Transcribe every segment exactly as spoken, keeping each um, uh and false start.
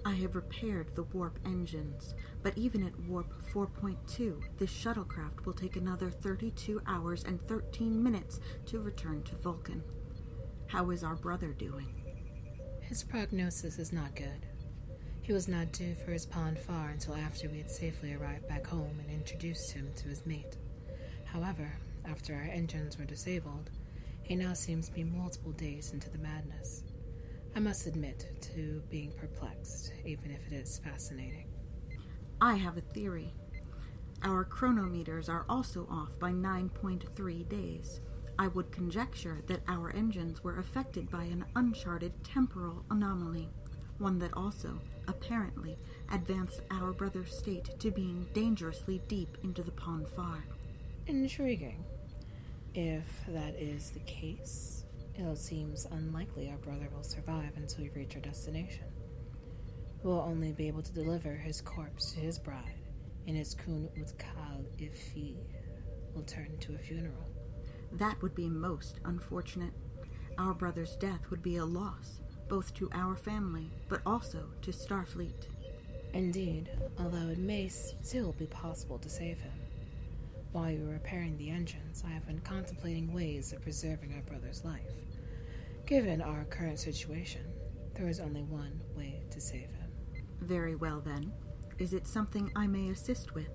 I have repaired the warp engines, but even at warp four point two, this shuttlecraft will take another thirty-two hours and thirteen minutes to return to Vulcan. How is our brother doing? His prognosis is not good. He was not due for his Pon farr until after we had safely arrived back home and introduced him to his mate. However, after our engines were disabled, he now seems to be multiple days into the madness. I must admit to being perplexed, even if it is fascinating. I have a theory. Our chronometers are also off by nine point three days. I would conjecture that our engines were affected by an uncharted temporal anomaly, one that also, apparently, advanced our brother's state to being dangerously deep into the Pon farr. Intriguing. If that is the case, it seems unlikely our brother will survive until we reach our destination. We will only be able to deliver his corpse to his bride, and his kun utkal if he will turn into a funeral. That would be most unfortunate. Our brother's death would be a loss, both to our family, but also to Starfleet. Indeed, although it may still be possible to save him. While you were repairing the engines, I have been contemplating ways of preserving our brother's life. Given our current situation, there is only one way to save him. Very well, then. Is it something I may assist with?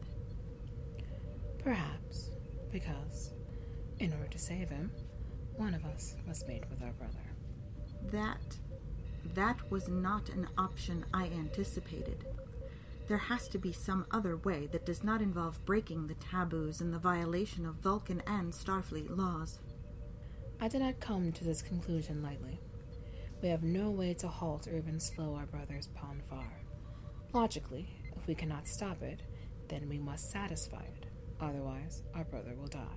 Perhaps, because, in order to save him, one of us must mate with our brother. That... that was not an option I anticipated. There has to be some other way that does not involve breaking the taboos and the violation of Vulcan and Starfleet laws. I did not come to this conclusion lightly. We have no way to halt or even slow our brother's Pon farr. Logically, if we cannot stop it, then we must satisfy it. Otherwise, our brother will die.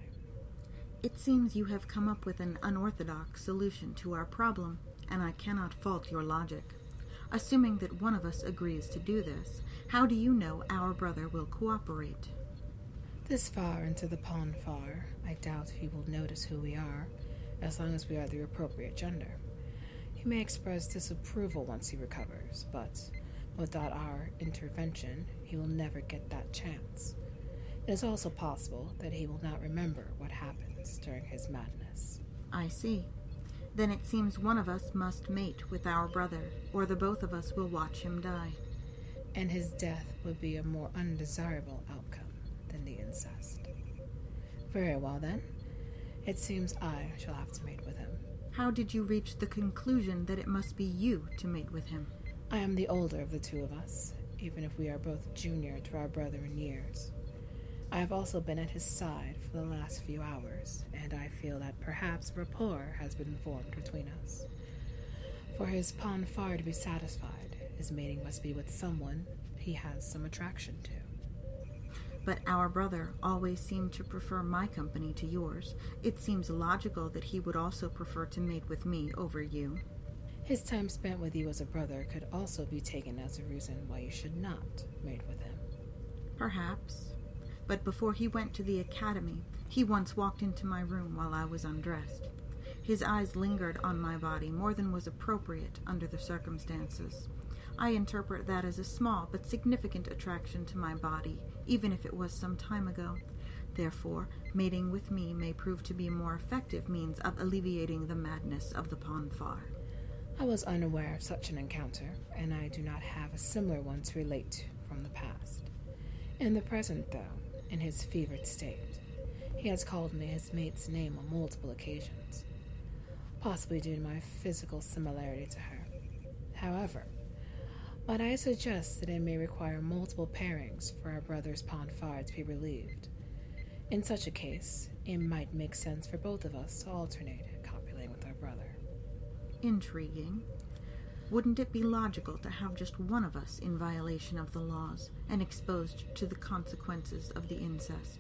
It seems you have come up with an unorthodox solution to our problem, and I cannot fault your logic. Assuming that one of us agrees to do this, how do you know our brother will cooperate? This far into the Pon farr, I doubt he will notice who we are, as long as we are the appropriate gender. He may express disapproval once he recovers, but without our intervention, he will never get that chance. It is also possible that he will not remember what happens during his madness. I see. Then it seems one of us must mate with our brother, or the both of us will watch him die. And his death would be a more undesirable outcome than the incest. Very well, then. It seems I shall have to mate with him. How did you reach the conclusion that it must be you to mate with him? I am the older of the two of us, even if we are both junior to our brother in years. I have also been at his side for the last few hours, and I feel that perhaps rapport has been formed between us. For his Pon farr to be satisfied, his mating must be with someone he has some attraction to. But our brother always seemed to prefer my company to yours. It seems logical that he would also prefer to mate with me over you. His time spent with you as a brother could also be taken as a reason why you should not mate with him. Perhaps. But before he went to the academy, he once walked into my room while I was undressed. His eyes lingered on my body more than was appropriate under the circumstances. I interpret that as a small but significant attraction to my body, even if it was some time ago. Therefore, mating with me may prove to be a more effective means of alleviating the madness of the Pon farr. I was unaware of such an encounter, and I do not have a similar one to relate from the past. In the present, though, in his fevered state, he has called me his mate's name on multiple occasions, possibly due to my physical similarity to her. However, might I suggest that it may require multiple pairings for our brother's Pon farr to be relieved. In such a case, it might make sense for both of us to alternate copulating with our brother. Intriguing. Wouldn't it be logical to have just one of us in violation of the laws and exposed to the consequences of the incest?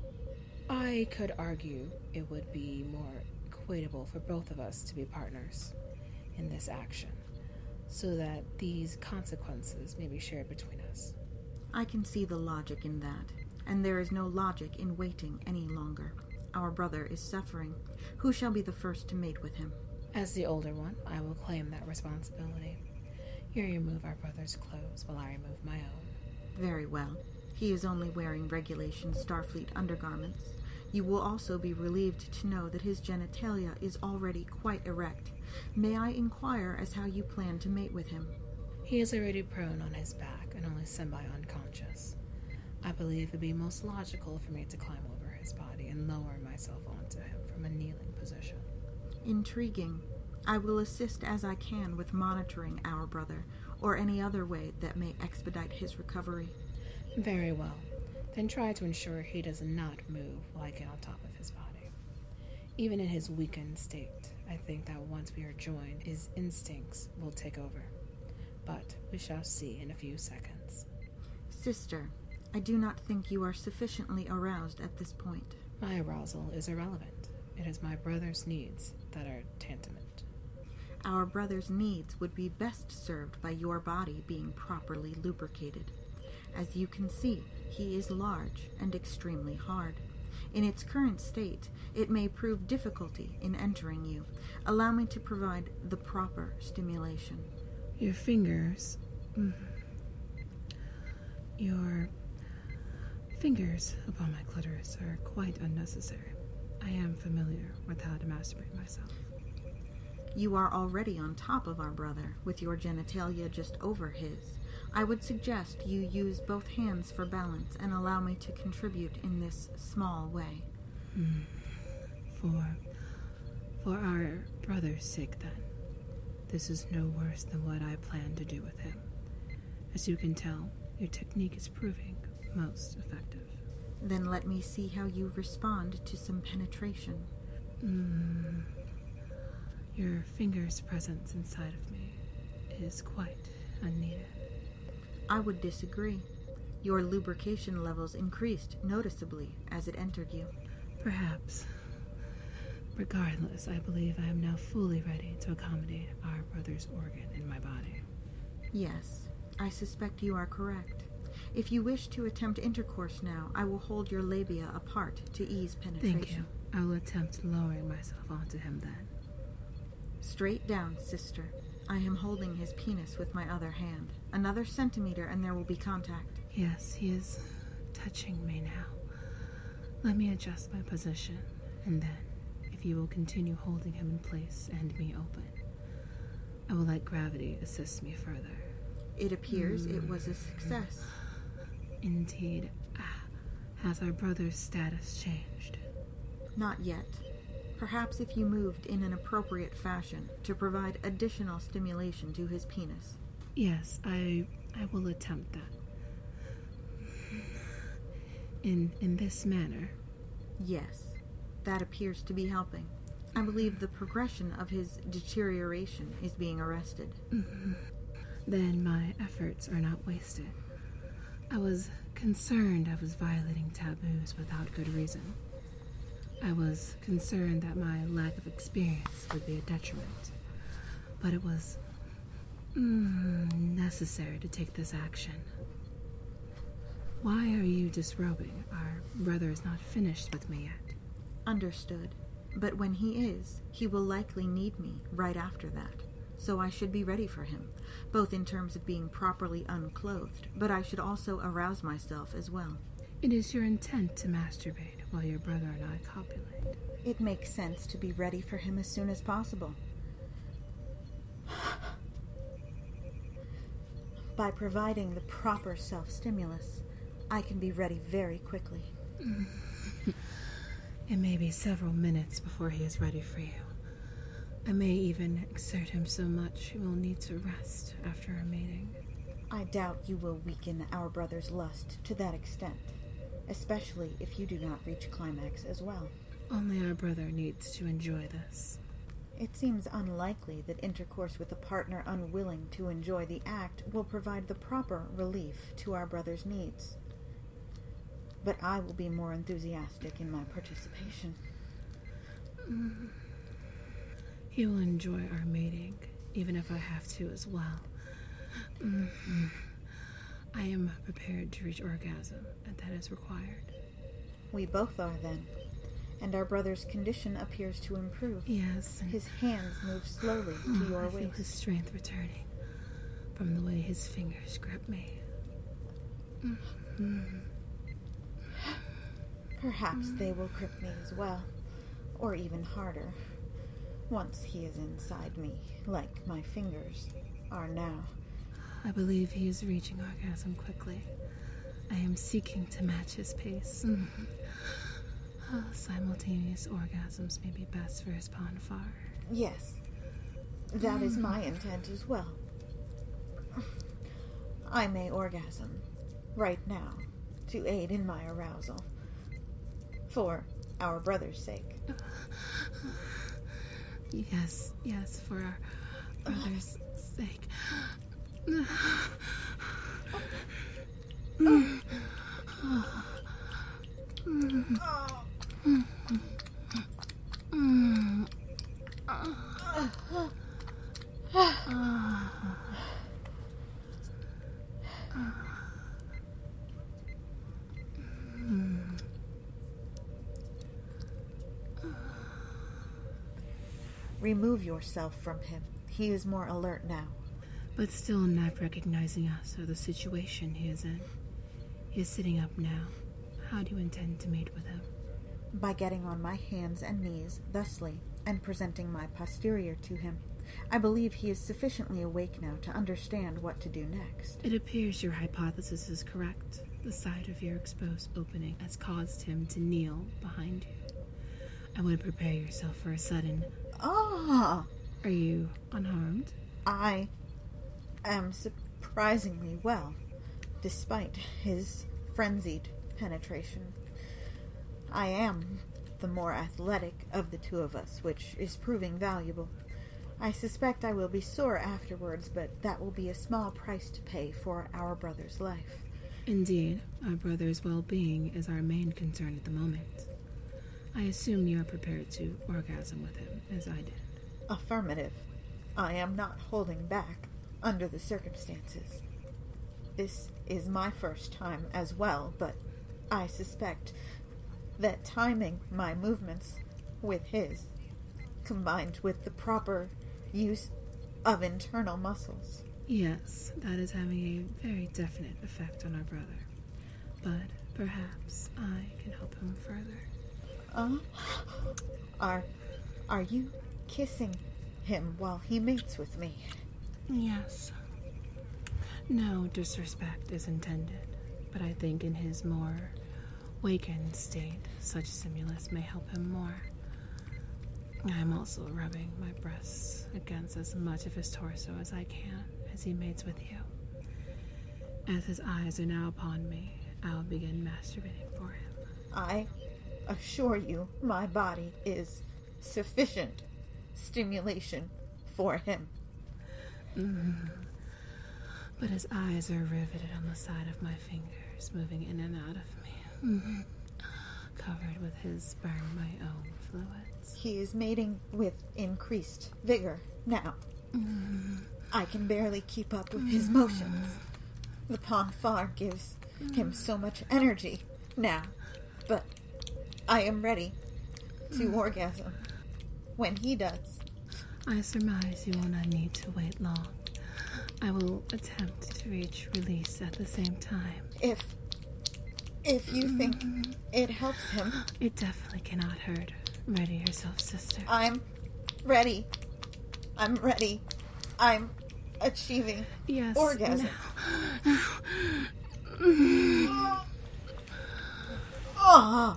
I could argue it would be more equitable for both of us to be partners in this action, so that these consequences may be shared between us. I can see the logic in that, and there is no logic in waiting any longer. Our brother is suffering. Who shall be the first to mate with him? As the older one, I will claim that responsibility. You remove our brother's clothes while I remove my own. Very well. He is only wearing regulation Starfleet undergarments. You will also be relieved to know that his genitalia is already quite erect. May I inquire as how you plan to mate with him? He is already prone on his back and only semi-unconscious. I believe it would be most logical for me to climb over his body and lower myself onto him from a kneeling position. Intriguing. I will assist as I can with monitoring our brother, or any other way that may expedite his recovery. Very well. Then try to ensure he does not move while I get on top of his body. Even in his weakened state, I think that once we are joined, his instincts will take over. But we shall see in a few seconds. Sister, I do not think you are sufficiently aroused at this point. My arousal is irrelevant. It is my brother's needs that are tantamount. Our brother's needs would be best served by your body being properly lubricated. As you can see, he is large and extremely hard. In its current state, it may prove difficulty in entering you. Allow me to provide the proper stimulation. Your fingers... Mm, your fingers upon my clitoris are quite unnecessary. I am familiar with how to masturbate myself. You are already on top of our brother, with your genitalia just over his. I would suggest you use both hands for balance and allow me to contribute in this small way. Hmm. For, for our brother's sake, then. This is no worse than what I planned to do with him. As you can tell, your technique is proving most effective. Then let me see how you respond to some penetration. Mm. Your finger's presence inside of me is quite unneeded. I would disagree. Your lubrication levels increased noticeably as it entered you. Perhaps. Regardless, I believe I am now fully ready to accommodate our brother's organ in my body. Yes, I suspect you are correct. If you wish to attempt intercourse now, I will hold your labia apart to ease penetration. Thank you. I will attempt lowering myself onto him then. Straight down, sister. I am holding his penis with my other hand. Another centimeter and there will be contact. Yes, he is touching me now. Let me adjust my position, and then, if you will continue holding him in place and me open, I will let gravity assist me further. It appears mm. it was a success. Indeed. Has our brother's status changed? Not yet. Perhaps if you moved in an appropriate fashion to provide additional stimulation to his penis. Yes, I I will attempt that. In in this manner. Yes, that appears to be helping. I believe the progression of his deterioration is being arrested. Mm-hmm. Then my efforts are not wasted. I was concerned I was violating taboos without good reason. I was concerned that my lack of experience would be a detriment. But it was mm, necessary to take this action. Why are you disrobing? Our brother is not finished with me yet. Understood. But when he is, he will likely need me right after that. So I should be ready for him, both in terms of being properly unclothed, but I should also arouse myself as well. It is your intent to masturbate while your brother and I copulate. It makes sense to be ready for him as soon as possible. By providing the proper self-stimulus, I can be ready very quickly. It may be several minutes before he is ready for you. I may even exert him so much he will need to rest after our mating. I doubt you will weaken our brother's lust to that extent, especially if you do not reach climax as well. Only our brother needs to enjoy this. It seems unlikely that intercourse with a partner unwilling to enjoy the act will provide the proper relief to our brother's needs. But I will be more enthusiastic in my participation. Mm. He will enjoy our mating, even if I have to as well. Mm-hmm. I am prepared to reach orgasm, and that is required. We both are, then. And our brother's condition appears to improve. Yes. His hands move slowly to oh, your I waist. feel his strength returning. from the way his fingers grip me. Mm-hmm. Perhaps they will grip me as well, or even harder, once he is inside me, like my fingers are now. I believe he is reaching orgasm quickly. I am seeking to match his pace. Mm-hmm. Uh, simultaneous orgasms may be best for his Ponfar. Yes, that is my intent as well. I may orgasm right now to aid in my arousal, for our brother's sake. Yes, yes, for our brother's sake. Remove yourself from him. He is more alert now. But still not recognizing us or the situation he is in. He is sitting up now. How do you intend to mate with him? By getting on my hands and knees, thusly, and presenting my posterior to him. I believe he is sufficiently awake now to understand what to do next. It appears your hypothesis is correct. The sight of your exposed opening has caused him to kneel behind you. I would prepare yourself for a sudden... Ah! Are you unharmed? I am surprisingly well, despite his frenzied penetration. I am the more athletic of the two of us, which is proving valuable. I suspect I will be sore afterwards, but that will be a small price to pay for our brother's life. Indeed, our brother's well-being is our main concern at the moment. I assume you are prepared to orgasm with him, as I did. Affirmative. I am not holding back under the circumstances. This is my first time as well, but I suspect that timing my movements with his, combined with the proper use of internal muscles. Yes, that is having a very definite effect on our brother. But perhaps I can help him further. Uh, are, are you kissing him while he mates with me? Yes. No disrespect is intended, but I think in his more wakened state, such stimulus may help him more. I'm also rubbing my breasts against as much of his torso as I can as he mates with you. As his eyes are now upon me, I'll begin masturbating for him. I assure you my body is sufficient stimulation for him. Mm. But his eyes are riveted on the side of my fingers, moving in and out of me, mm-hmm. covered with his sperm, my own fluids. He is mating with increased vigor now. Mm. I can barely keep up with his motions. The Ponfar gives him so much energy now, but I am ready to orgasm when he does. I surmise you will not need to wait long. I will attempt to reach release at the same time. If, if you think it helps him. It definitely cannot hurt. Ready yourself, sister. I'm ready. I'm ready. I'm achieving yes, orgasm. Now. Oh.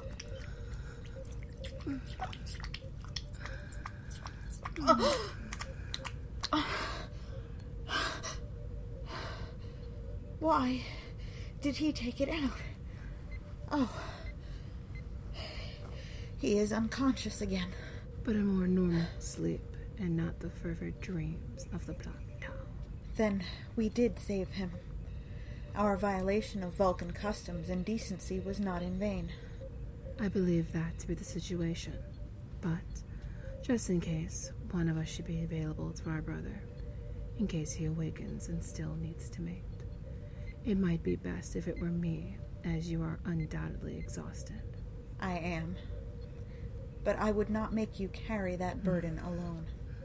Why did he take it out? Oh. He is unconscious again. But a more normal sleep, and not the fervid dreams of the plateau. Then we did save him. Our violation of Vulcan customs and decency was not in vain. I believe that to be the situation. But, just in case, one of us should be available to our brother, in case he awakens and still needs to mate. It might be best if it were me, as you are undoubtedly exhausted. I am. But I would not make you carry that burden alone.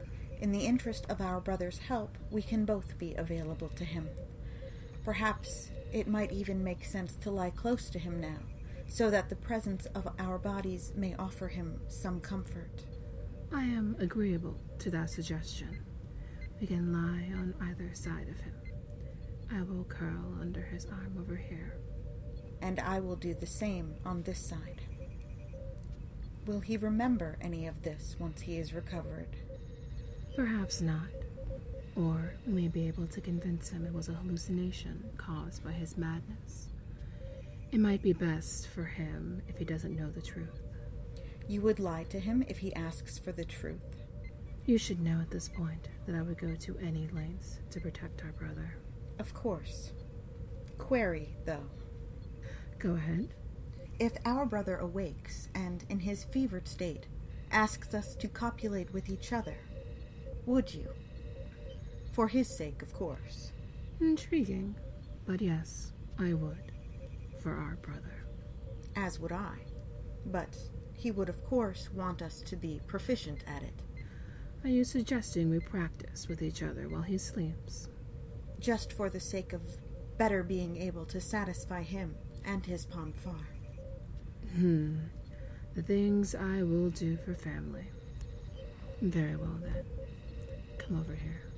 In the interest of our brother's help, we can both be available to him. Perhaps it might even make sense to lie close to him now, so that the presence of our bodies may offer him some comfort. I am agreeable to that suggestion. We can lie on either side of him. I will curl under his arm over here. And I will do the same on this side. Will he remember any of this once he is recovered? Perhaps not. Or we may be able to convince him it was a hallucination caused by his madness. It might be best for him if he doesn't know the truth. You would lie to him if he asks for the truth. You should know at this point that I would go to any lengths to protect our brother. Of course. Query, though. Go ahead. If our brother awakes and, in his fevered state, asks us to copulate with each other, would you? For his sake, of course. Intriguing. But yes, I would. For our brother. As would I. But he would, of course, want us to be proficient at it. Are you suggesting we practice with each other while he sleeps? Just for the sake of better being able to satisfy him and his Ponfar. Hmm. The things I will do for family. Very well, then. Come over here.